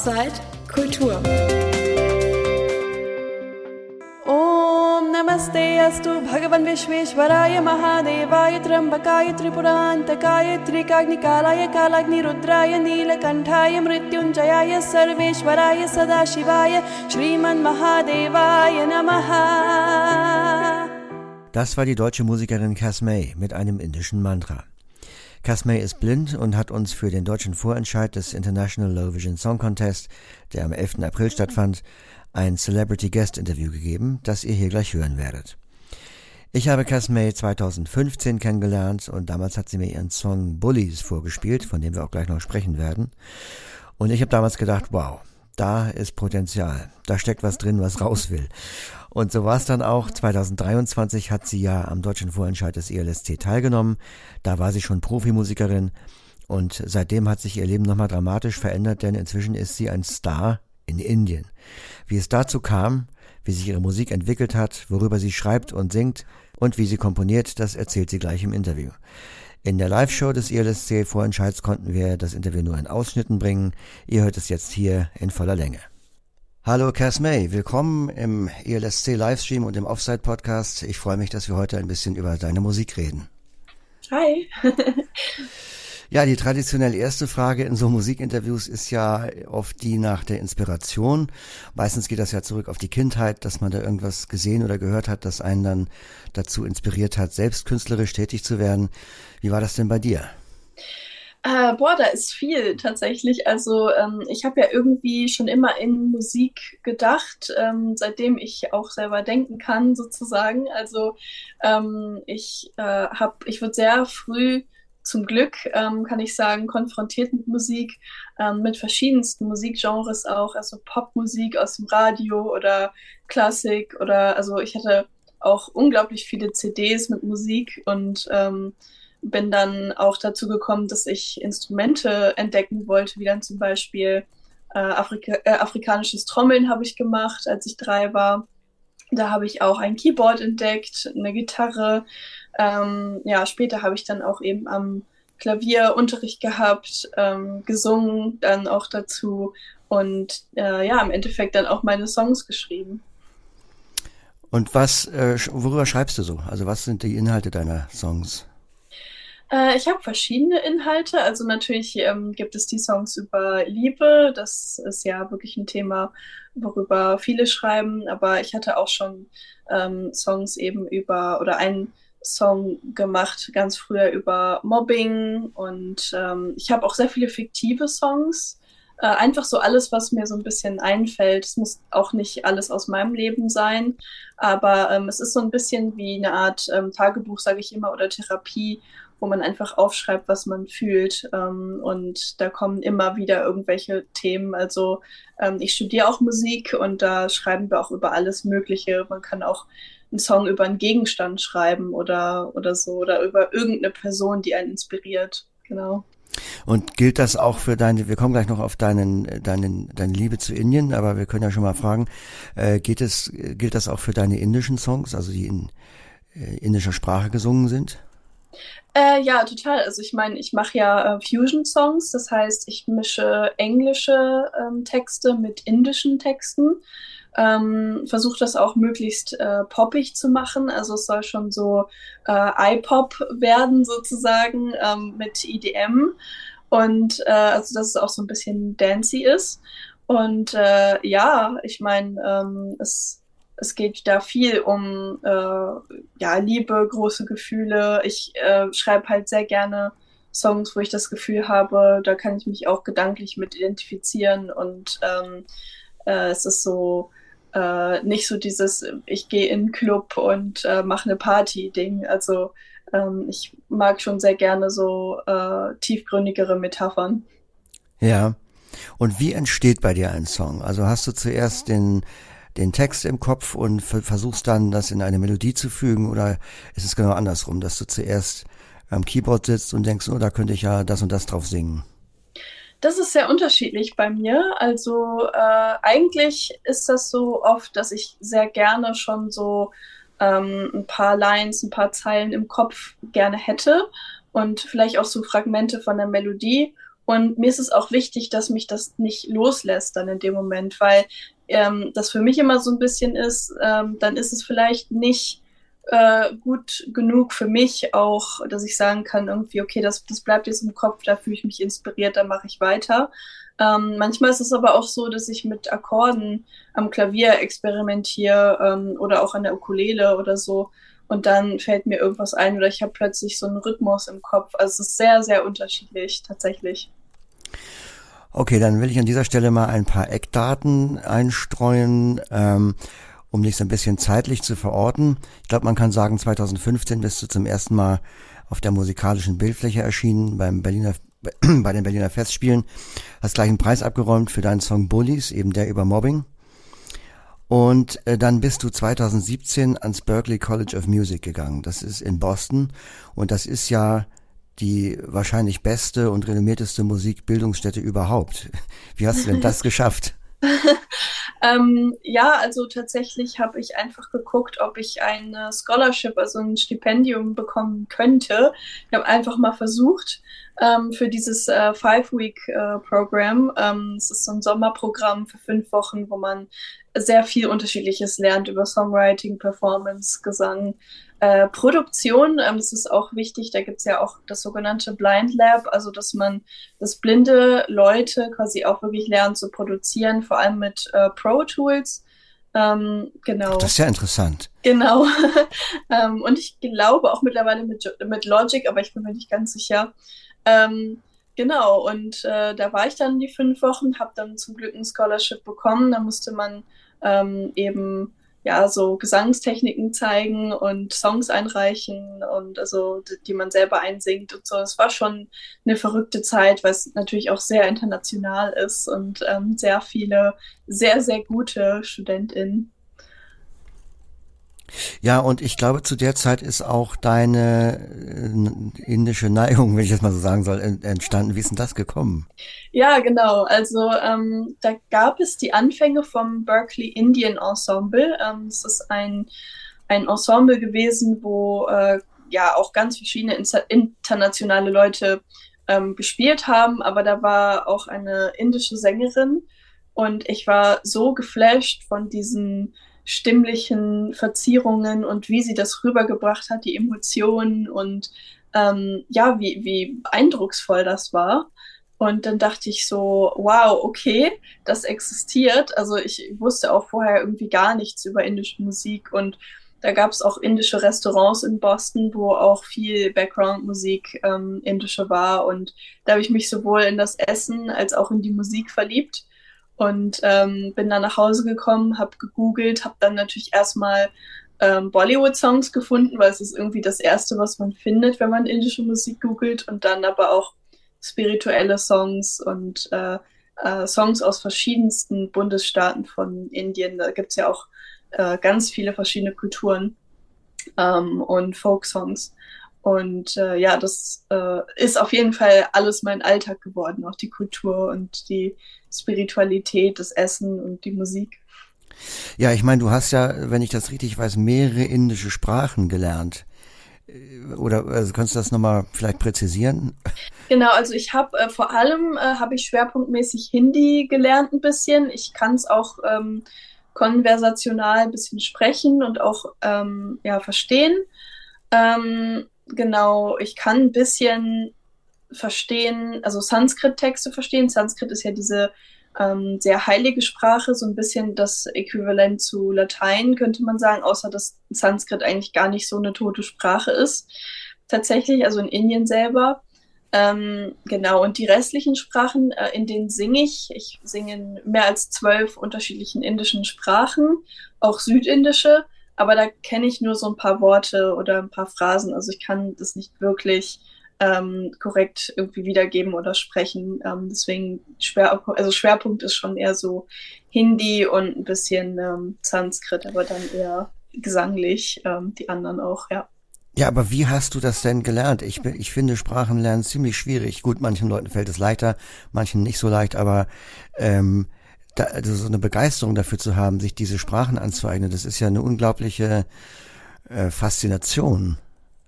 Offside Kultur. Om Namaste Astu Bhagavan Vishveshwaraya Mahadevaya Trambakaya Tripurantakaya Trikagnikalaya Kalagni Rudraya Nilakantaya Mrityunjayaya Sarveshwaraya Sadashivaya Shriman Mahadevaya Namaha. Das war die deutsche Musikerin Cass May mit einem indischen Mantra. Cass May ist blind und hat uns für den deutschen Vorentscheid des International Low Vision Song Contest, der am 11. April stattfand, ein Celebrity Guest Interview gegeben, das ihr hier gleich hören werdet. Ich habe Cass May 2015 kennengelernt und damals hat sie mir ihren Song Bullies vorgespielt, von dem wir auch gleich noch sprechen werden. Und ich habe damals gedacht, wow, da ist Potenzial, da steckt was drin, was raus will. Und so war es dann auch. 2023 hat sie ja am deutschen Vorentscheid des ELSC teilgenommen. Da war sie schon Profimusikerin und seitdem hat sich ihr Leben nochmal dramatisch verändert, denn inzwischen ist sie ein Star in Indien. Wie es dazu kam, wie sich ihre Musik entwickelt hat, worüber sie schreibt und singt und wie sie komponiert, das erzählt sie gleich im Interview. In der Live-Show des ELSC-Vorentscheids konnten wir das Interview nur in Ausschnitten bringen. Ihr hört es jetzt hier in voller Länge. Hallo Cass May, willkommen im ELSC-Livestream und im Offside-Podcast. Ich freue mich, dass wir heute ein bisschen über deine Musik reden. Hi. Ja, die traditionell erste Frage in so Musikinterviews ist ja oft die nach der Inspiration. Meistens geht das ja zurück auf die Kindheit, dass man da irgendwas gesehen oder gehört hat, das einen dann dazu inspiriert hat, selbst künstlerisch tätig zu werden. Wie war das denn bei dir? Da ist viel tatsächlich. Also ich habe ja irgendwie schon immer in Musik gedacht, seitdem ich auch selber denken kann sozusagen. Also ich wurde sehr früh zum Glück, kann ich sagen, konfrontiert mit Musik, mit verschiedensten Musikgenres auch, also Popmusik aus dem Radio oder Klassik oder, also ich hatte auch unglaublich viele CDs mit Musik und bin dann auch dazu gekommen, dass ich Instrumente entdecken wollte, wie dann zum Beispiel afrikanisches Trommeln habe ich gemacht, als ich 3 war. Da habe ich auch ein Keyboard entdeckt, eine Gitarre. Später habe ich dann auch eben am Klavier Unterricht gehabt, gesungen dann auch dazu und im Endeffekt dann auch meine Songs geschrieben. Und worüber schreibst du so? Also was sind die Inhalte deiner Songs? Ich habe verschiedene Inhalte. Also natürlich gibt es die Songs über Liebe. Das ist ja wirklich ein Thema, worüber viele schreiben. Aber ich hatte auch schon Songs eben oder einen Song gemacht, ganz früher über Mobbing. Und ich habe auch sehr viele fiktive Songs. Einfach so alles, was mir so ein bisschen einfällt. Es muss auch nicht alles aus meinem Leben sein. Aber es ist so ein bisschen wie eine Art Tagebuch, sage ich immer, oder Therapie, wo man einfach aufschreibt, was man fühlt. Und da kommen immer wieder irgendwelche Themen. Also ich studiere auch Musik und da schreiben wir auch über alles Mögliche. Man kann auch einen Song über einen Gegenstand schreiben oder so oder über irgendeine Person, die einen inspiriert. Genau. Und gilt das auch für wir kommen gleich noch auf deine Liebe zu Indien, aber wir können ja schon mal fragen, gilt das auch für deine indischen Songs, also die in indischer Sprache gesungen sind? Ja, total. Also ich meine, ich mache ja Fusion-Songs, das heißt, ich mische englische Texte mit indischen Texten, versuche das auch möglichst poppig zu machen. Also es soll schon so I-Pop werden sozusagen mit EDM und also dass es auch so ein bisschen dancey ist. Und ich meine, es geht da viel um Liebe, große Gefühle. Ich schreibe halt sehr gerne Songs, wo ich das Gefühl habe, da kann ich mich auch gedanklich mit identifizieren und es ist so nicht so dieses, ich gehe in einen Club und mache eine Party-Ding. Also ich mag schon sehr gerne so tiefgründigere Metaphern. Ja. Und wie entsteht bei dir ein Song? Also hast du zuerst den Text im Kopf und versuchst dann, das in eine Melodie zu fügen, oder ist es genau andersrum, dass du zuerst am Keyboard sitzt und denkst, oh, da könnte ich ja das und das drauf singen? Das ist sehr unterschiedlich bei mir. Also eigentlich ist das so oft, dass ich sehr gerne schon so ein paar Lines, ein paar Zeilen im Kopf gerne hätte und vielleicht auch so Fragmente von der Melodie. Und mir ist es auch wichtig, dass mich das nicht loslässt dann in dem Moment, weil das für mich immer so ein bisschen ist, dann ist es vielleicht nicht gut genug für mich auch, dass ich sagen kann, irgendwie, okay, das bleibt jetzt im Kopf, da fühle ich mich inspiriert, dann mache ich weiter. Manchmal ist es aber auch so, dass ich mit Akkorden am Klavier experimentiere oder auch an der Ukulele oder so. Und dann fällt mir irgendwas ein oder ich habe plötzlich so einen Rhythmus im Kopf. Also es ist sehr, sehr unterschiedlich tatsächlich. Okay, dann will ich an dieser Stelle mal ein paar Eckdaten einstreuen, um dich so ein bisschen zeitlich zu verorten. Ich glaube, man kann sagen, 2015 bist du zum ersten Mal auf der musikalischen Bildfläche erschienen bei den Berliner Festspielen. Hast gleich einen Preis abgeräumt für deinen Song Bullies, eben der über Mobbing. Und dann bist du 2017 ans Berklee College of Music gegangen. Das ist in Boston und das ist ja die wahrscheinlich beste und renommierteste Musikbildungsstätte überhaupt. Wie hast du denn das geschafft? Ja, also tatsächlich habe ich einfach geguckt, ob ich eine Scholarship, also ein Stipendium bekommen könnte. Ich habe einfach mal versucht für dieses Five-Week-Programm. Es ist so ein Sommerprogramm für 5 Wochen, wo man sehr viel Unterschiedliches lernt über Songwriting, Performance, Gesang, Produktion. Das ist auch wichtig. Da gibt's ja auch das sogenannte Blind Lab, also dass blinde Leute quasi auch wirklich lernen zu produzieren, vor allem mit Pro Tools. Genau. Das ist ja interessant. Genau. Und ich glaube auch mittlerweile mit Logic, aber ich bin mir nicht ganz sicher. Genau, und da war ich dann die 5 Wochen, habe dann zum Glück ein Scholarship bekommen. Da musste man eben ja so Gesangstechniken zeigen und Songs einreichen und also die man selber einsingt und so. Es war schon eine verrückte Zeit, weil es natürlich auch sehr international ist und sehr viele sehr, sehr gute StudentInnen. Ja, und ich glaube, zu der Zeit ist auch deine indische Neigung, wenn ich das mal so sagen soll, entstanden. Wie ist denn das gekommen? Ja, genau. Also da gab es die Anfänge vom Berklee Indian Ensemble. Es ist ein Ensemble gewesen, wo ja auch ganz verschiedene internationale Leute gespielt haben, aber da war auch eine indische Sängerin und ich war so geflasht von diesen stimmlichen Verzierungen und wie sie das rübergebracht hat, die Emotionen und ja, wie eindrucksvoll das war. Und dann dachte ich so, wow, okay, das existiert. Also ich wusste auch vorher irgendwie gar nichts über indische Musik und da gab es auch indische Restaurants in Boston, wo auch viel Background-Musik indische war. Und da habe ich mich sowohl in das Essen als auch in die Musik verliebt und bin dann nach Hause gekommen, habe gegoogelt, habe dann natürlich erstmal Bollywood-Songs gefunden, weil es ist irgendwie das Erste, was man findet, wenn man indische Musik googelt und dann aber auch spirituelle Songs und Songs aus verschiedensten Bundesstaaten von Indien. Da gibt's ja auch ganz viele verschiedene Kulturen und Folksongs. Und ja, das ist auf jeden Fall alles mein Alltag geworden, auch die Kultur und die Spiritualität, das Essen und die Musik. Ja, ich meine, du hast ja, wenn ich das richtig weiß, mehrere indische Sprachen gelernt. Oder also kannst du das nochmal vielleicht präzisieren? Genau, also ich habe vor allem habe ich schwerpunktmäßig Hindi gelernt ein bisschen. Ich kann es auch konversational ein bisschen sprechen und auch ja, verstehen. Genau, ich kann ein bisschen verstehen, also Sanskrit-Texte verstehen. Sanskrit ist ja diese sehr heilige Sprache, so ein bisschen das Äquivalent zu Latein, könnte man sagen, außer dass Sanskrit eigentlich gar nicht so eine tote Sprache ist. Tatsächlich, also in Indien selber. Genau, und die restlichen Sprachen, in denen singe ich. Ich singe in mehr als 12 unterschiedlichen indischen Sprachen, auch südindische, aber da kenne ich nur so ein paar Worte oder ein paar Phrasen. Also ich kann das nicht wirklich korrekt irgendwie wiedergeben oder sprechen. Deswegen Schwerpunkt ist schon eher so Hindi und ein bisschen Sanskrit, aber dann eher gesanglich, die anderen auch, ja. Ja, aber wie hast du das denn gelernt? Ich finde Sprachenlernen ziemlich schwierig. Gut, manchen Leuten fällt es leichter, manchen nicht so leicht, aber also so eine Begeisterung dafür zu haben, sich diese Sprachen anzueignen, das ist ja eine unglaubliche Faszination.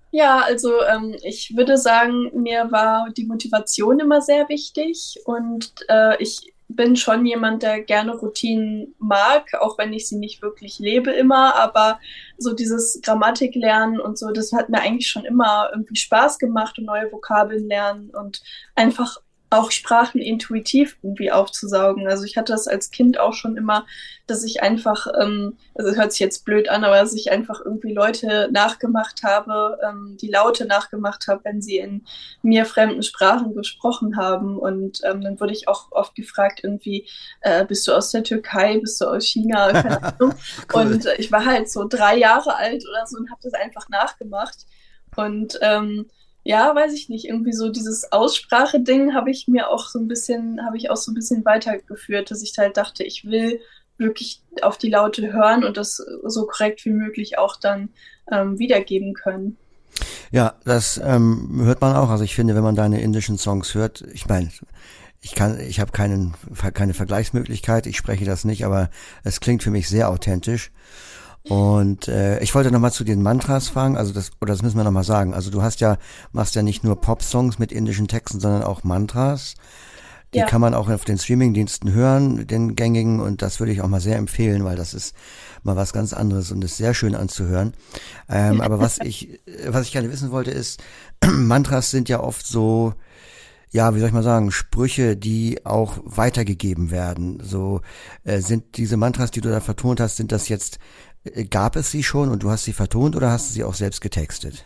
Ja, also ich würde sagen, mir war die Motivation immer sehr wichtig und ich bin schon jemand, der gerne Routinen mag, auch wenn ich sie nicht wirklich lebe immer, aber so dieses Grammatik lernen und so, das hat mir eigentlich schon immer irgendwie Spaß gemacht und neue Vokabeln lernen und einfach auch Sprachen intuitiv irgendwie aufzusaugen. Also ich hatte das als Kind auch schon immer, dass ich einfach, also es hört sich jetzt blöd an, aber dass ich einfach irgendwie Leute nachgemacht habe, die Laute nachgemacht habe, wenn sie in mir fremden Sprachen gesprochen haben. Und dann wurde ich auch oft gefragt, irgendwie, bist du aus der Türkei, bist du aus China, keine Ahnung. Cool. Und ich war halt so 3 Jahre alt oder so und habe das einfach nachgemacht. Und ja, weiß ich nicht, irgendwie so dieses Aussprache-Ding habe ich auch so ein bisschen weitergeführt, dass ich halt dachte, ich will wirklich auf die Laute hören und das so korrekt wie möglich auch dann wiedergeben können. Ja, das hört man auch. Also ich finde, wenn man deine indischen Songs hört, ich meine, ich habe keine Vergleichsmöglichkeit, ich spreche das nicht, aber es klingt für mich sehr authentisch. Und ich wollte nochmal zu den Mantras fragen, also das müssen wir nochmal sagen. Also machst ja nicht nur Pop-Songs mit indischen Texten, sondern auch Mantras. Die Ja. kann man auch auf den Streaming-Diensten hören, den gängigen, und das würde ich auch mal sehr empfehlen, weil das ist mal was ganz anderes und ist sehr schön anzuhören. Aber was ich gerne wissen wollte ist, Mantras sind ja oft so, ja, wie soll ich mal sagen, Sprüche, die auch weitergegeben werden. So sind diese Mantras, die du da vertont hast, sind das jetzt, gab es sie schon und du hast sie vertont oder hast du sie auch selbst getextet?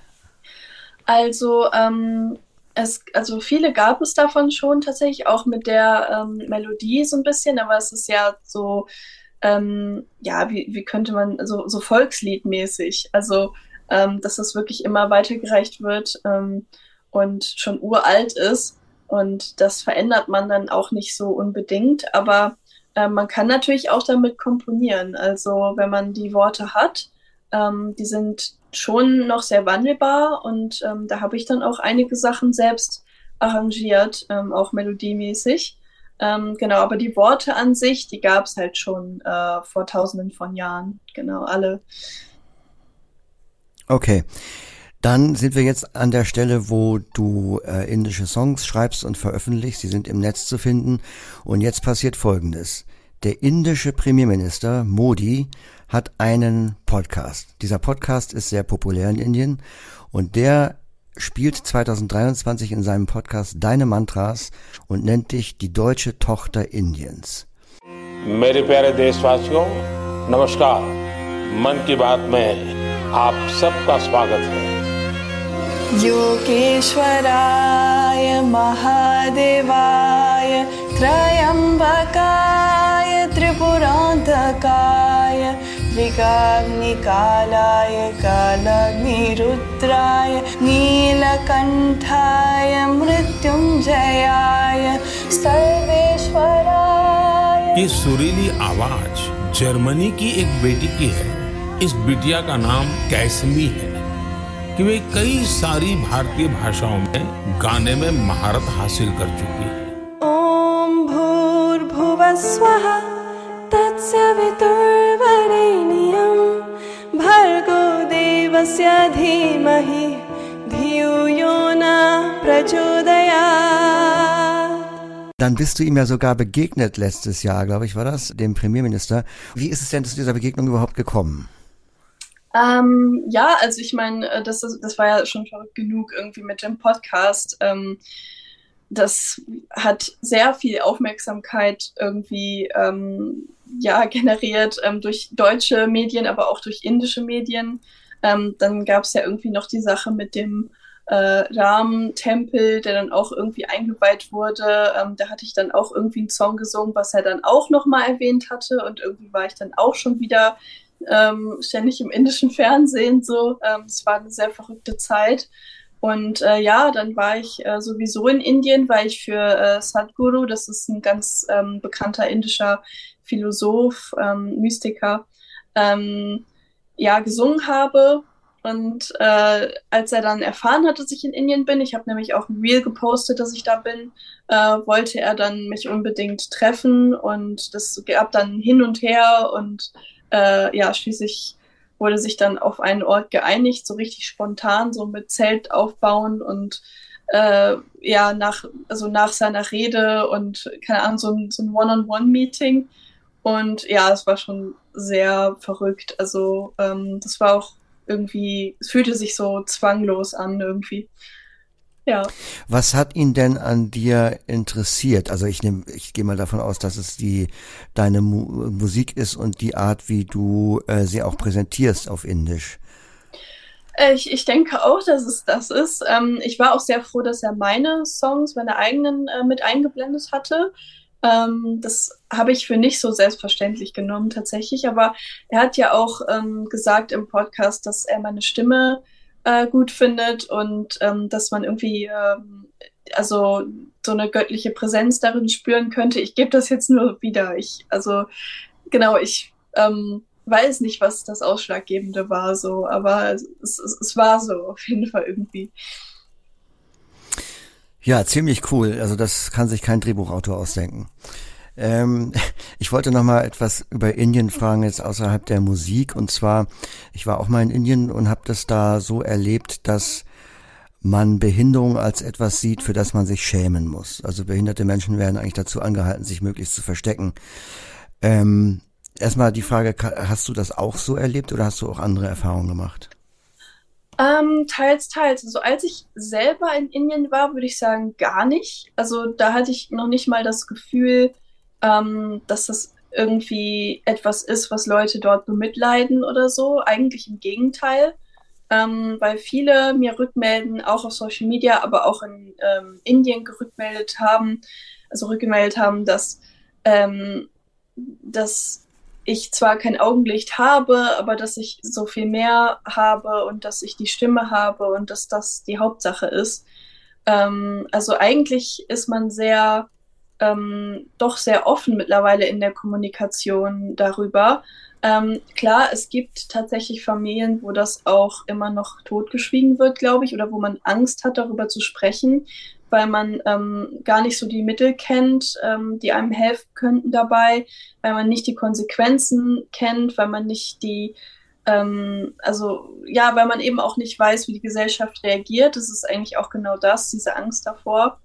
Also, also viele gab es davon schon tatsächlich, auch mit der Melodie so ein bisschen, aber es ist ja so, ja, wie könnte man, so Volksliedmäßig. Also, dass das wirklich immer weitergereicht wird und schon uralt ist. Und das verändert man dann auch nicht so unbedingt, aber man kann natürlich auch damit komponieren. Also, wenn man die Worte hat, die sind schon noch sehr wandelbar und da habe ich dann auch einige Sachen selbst arrangiert, auch melodiemäßig. Genau, aber die Worte an sich, die gab es halt schon vor Tausenden von Jahren. Genau, alle. Okay. Dann sind wir jetzt an der Stelle, wo du indische Songs schreibst und veröffentlichst. Sie sind im Netz zu finden. Und jetzt passiert Folgendes. Der indische Premierminister Modi hat einen Podcast. Dieser Podcast ist sehr populär in Indien und der spielt 2023 in seinem Podcast deine Mantras und nennt dich die deutsche Tochter Indiens. मेरे प्यारे देशवासियों नमस्कार मन की बात में आप सबका स्वागत है योगेश्वराय महादेवाय त्रयम्बकाय त्रिपुरान्तकाय त्रिकाग्निकालाय कालाग्निरुद्राय नीलकण्ठाय मृत्युञ्जयाय सर्वेश्वराय। ये सुरीली आवाज जर्मनी की एक बेटी की है। इस बिटिया का नाम कैसमी है कि वे कई सारी भारतीय भाषाओं में गाने में महारत हासिल कर चुकी है। ॐ भूर्भुवः स्वः तत्सवितुर्वरेण्यं भर्गो देवस्य धीमहि धियो यो न प्रचोदयात्। Dann bist du ihm ja sogar begegnet letztes Jahr, glaube ich, war das, dem Premierminister. Wie ist es denn zu dieser Begegnung überhaupt gekommen? Ja, also ich meine, das war ja schon verrückt genug irgendwie mit dem Podcast. Das hat sehr viel Aufmerksamkeit irgendwie ja, generiert durch deutsche Medien, aber auch durch indische Medien. Dann gab es ja irgendwie noch die Sache mit dem Ram-Tempel, der dann auch irgendwie eingeweiht wurde. Da hatte ich dann auch irgendwie einen Song gesungen, was er dann auch nochmal erwähnt hatte. Und irgendwie war ich dann auch schon wieder ständig im indischen Fernsehen so. Es war eine sehr verrückte Zeit. Und ja, dann war ich sowieso in Indien, weil ich für Sadhguru, das ist ein ganz bekannter indischer Philosoph, Mystiker, ja, gesungen habe. Und als er dann erfahren hat, dass ich in Indien bin, ich habe nämlich auch ein Reel gepostet, dass ich da bin, wollte er dann mich unbedingt treffen und das gab dann hin und her und ja, schließlich wurde sich dann auf einen Ort geeinigt, so richtig spontan, so mit Zelt aufbauen und ja, nach seiner Rede und keine Ahnung, so ein One-on-One-Meeting. Und ja, es war schon sehr verrückt. Also das war auch irgendwie, es fühlte sich so zwanglos an irgendwie. Ja. Was hat ihn denn an dir interessiert? Also ich gehe mal davon aus, dass es deine Musik ist und die Art, wie du sie auch präsentierst auf Indisch. Ich denke auch, dass es das ist. Ich war auch sehr froh, dass er meine Songs, meine eigenen, mit eingeblendet hatte. Das habe ich für nicht so selbstverständlich genommen tatsächlich, aber er hat ja auch gesagt im Podcast, dass er meine Stimme gut findet und dass man irgendwie also so eine göttliche Präsenz darin spüren könnte. Ich gebe das jetzt nur wieder. Ich weiß nicht, was das Ausschlaggebende war, so, aber es war so auf jeden Fall irgendwie. Ja, ziemlich cool. Also das kann sich kein Drehbuchautor ausdenken. Ich wollte noch mal etwas über Indien fragen, jetzt außerhalb der Musik. Und zwar, ich war auch mal in Indien und habe das da so erlebt, dass man Behinderung als etwas sieht, für das man sich schämen muss. Also behinderte Menschen werden eigentlich dazu angehalten, sich möglichst zu verstecken. Erstmal die Frage, hast du das auch so erlebt oder hast du auch andere Erfahrungen gemacht? Teils, teils. Also als ich selber in Indien war, würde ich sagen, gar nicht. Also da hatte ich noch nicht mal das Gefühl, dass das irgendwie etwas ist, was Leute dort bemitleiden oder so. Eigentlich im Gegenteil. Weil viele mir rückmelden, auch auf Social Media, aber auch in Indien rückgemeldet haben, dass ich zwar kein Augenlicht habe, aber dass ich so viel mehr habe und dass ich die Stimme habe und dass das die Hauptsache ist. Also eigentlich ist man doch sehr offen mittlerweile in der Kommunikation darüber. Klar, es gibt tatsächlich Familien, wo das auch immer noch totgeschwiegen wird, glaube ich, oder wo man Angst hat, darüber zu sprechen, weil man gar nicht so die Mittel kennt, die einem helfen könnten dabei, weil man nicht die Konsequenzen kennt, weil man nicht weil man eben auch nicht weiß, wie die Gesellschaft reagiert. Das ist eigentlich auch genau das, diese Angst davor.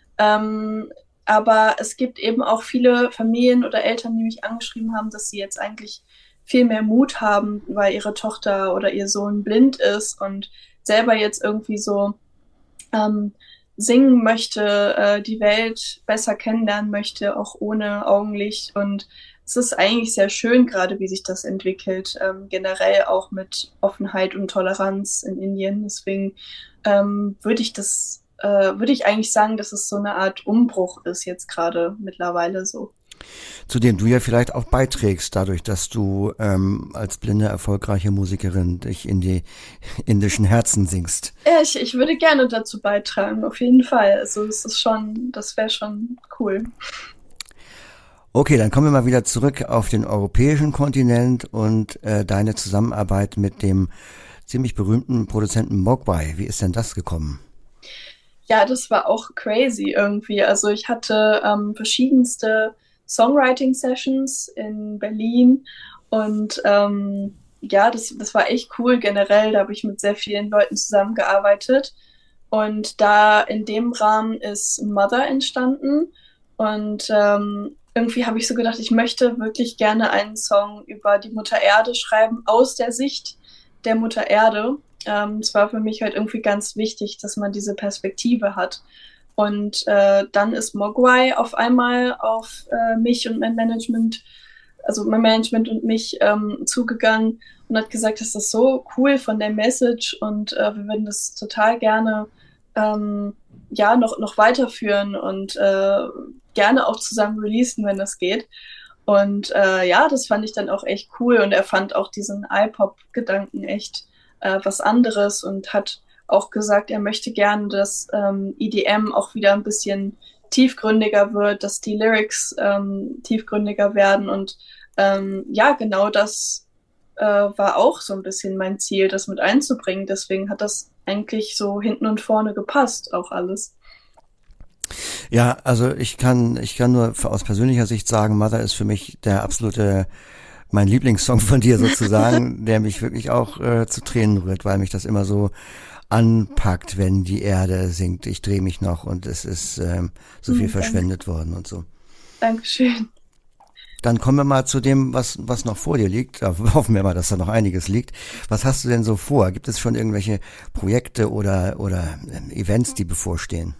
Aber es gibt eben auch viele Familien oder Eltern, die mich angeschrieben haben, dass sie jetzt eigentlich viel mehr Mut haben, weil ihre Tochter oder ihr Sohn blind ist und selber jetzt irgendwie so singen möchte, die Welt besser kennenlernen möchte, auch ohne Augenlicht. Und es ist eigentlich sehr schön, gerade wie sich das entwickelt, generell auch mit Offenheit und Toleranz in Indien. Deswegen würde ich eigentlich sagen, dass es so eine Art Umbruch ist jetzt gerade mittlerweile so. Zu dem du ja vielleicht auch beiträgst, dadurch, dass du als blinde, erfolgreiche Musikerin dich in die indischen Herzen singst. Ja, ich würde gerne dazu beitragen, auf jeden Fall. Also das wäre schon cool. Okay, dann kommen wir mal wieder zurück auf den europäischen Kontinent und deine Zusammenarbeit mit dem ziemlich berühmten Produzenten Mogwai. Wie ist denn das gekommen? Ja, das war auch crazy irgendwie. Also ich hatte verschiedenste Songwriting-Sessions in Berlin und das war echt cool generell. Da habe ich mit sehr vielen Leuten zusammengearbeitet und da in dem Rahmen ist Mother entstanden und irgendwie habe ich so gedacht, ich möchte wirklich gerne einen Song über die Mutter Erde schreiben, aus der Sicht der Mutter Erde. Es war für mich halt irgendwie ganz wichtig, dass man diese Perspektive hat. Und dann ist Mogwai auf einmal auf mich und mein Management und mich zugegangen und hat gesagt, das ist so cool von der Message und wir würden das total gerne noch weiterführen und gerne auch zusammen releasen, wenn das geht. Und das fand ich dann auch echt cool und er fand auch diesen iPop-Gedanken echt was anderes und hat auch gesagt, er möchte gerne, dass EDM auch wieder ein bisschen tiefgründiger wird, dass die Lyrics tiefgründiger werden und genau das war auch so ein bisschen mein Ziel, das mit einzubringen. Deswegen hat das eigentlich so hinten und vorne gepasst, auch alles. Ja, also ich kann nur aus persönlicher Sicht sagen, Mother ist für mich der absolute mein Lieblingssong von dir sozusagen, der mich wirklich auch zu Tränen rührt, weil mich das immer so anpackt, wenn die Erde singt. Ich drehe mich noch und es ist so viel verschwendet worden und so. Dankeschön. Dann kommen wir mal zu dem, was noch vor dir liegt. Da hoffen wir mal, dass da noch einiges liegt. Was hast du denn so vor? Gibt es schon irgendwelche Projekte oder Events, die bevorstehen?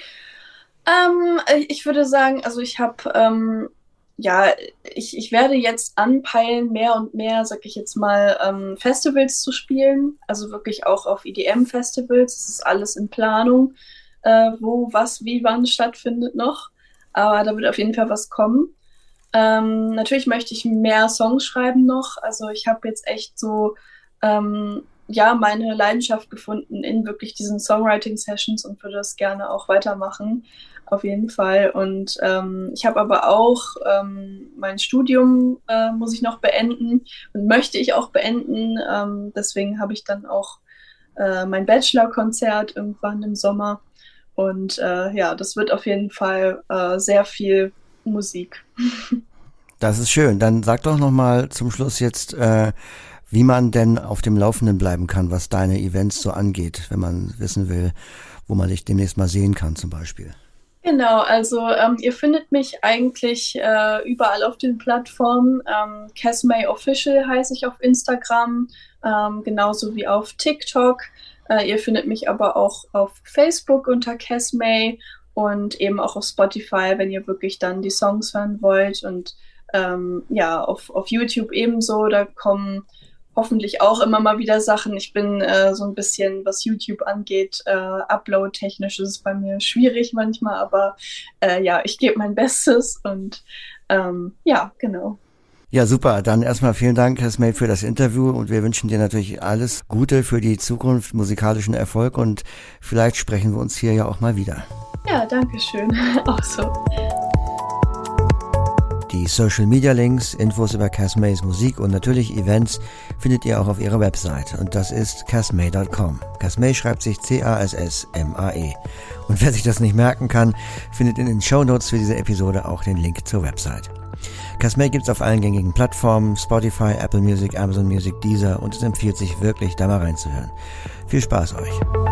Ich würde sagen, also ich habe, ich werde jetzt anpeilen, mehr und mehr, sag ich jetzt mal, Festivals zu spielen. Also wirklich auch auf EDM-Festivals. Das ist alles in Planung, wo, was, wie, wann stattfindet noch. Aber da wird auf jeden Fall was kommen. Natürlich möchte ich mehr Songs schreiben noch. Also ich habe jetzt echt so, meine Leidenschaft gefunden in wirklich diesen Songwriting-Sessions und würde das gerne auch weitermachen, auf jeden Fall. Und ich habe aber auch mein Studium muss ich noch beenden und möchte ich auch beenden. Deswegen habe ich dann auch mein Bachelor-Konzert irgendwann im Sommer. Und das wird auf jeden Fall sehr viel Musik. Das ist schön. Dann sag doch noch mal zum Schluss jetzt, wie man denn auf dem Laufenden bleiben kann, was deine Events so angeht, wenn man wissen will, wo man dich demnächst mal sehen kann zum Beispiel. Genau, also ihr findet mich eigentlich überall auf den Plattformen. Casmay Official heiße ich auf Instagram, genauso wie auf TikTok. Ihr findet mich aber auch auf Facebook unter Casmay und eben auch auf Spotify, wenn ihr wirklich dann die Songs hören wollt. Und auf YouTube ebenso, da kommen hoffentlich auch immer mal wieder Sachen. Ich bin so ein bisschen, was YouTube angeht, Upload-technisch ist es bei mir schwierig manchmal, aber ich gebe mein Bestes und genau. Ja, super. Dann erstmal vielen Dank, Casmay, für das Interview und wir wünschen dir natürlich alles Gute für die Zukunft, musikalischen Erfolg und vielleicht sprechen wir uns hier ja auch mal wieder. Ja, danke schön. Auch so. Die Social Media Links, Infos über Casmays Musik und natürlich Events findet ihr auch auf ihrer Website und das ist casmay.com. Casmay schreibt sich C-A-S-S-M-A-E. Und wer sich das nicht merken kann, findet in den Shownotes für diese Episode auch den Link zur Website. Casmay gibt's auf allen gängigen Plattformen, Spotify, Apple Music, Amazon Music, Deezer und es empfiehlt sich wirklich, da mal reinzuhören. Viel Spaß euch!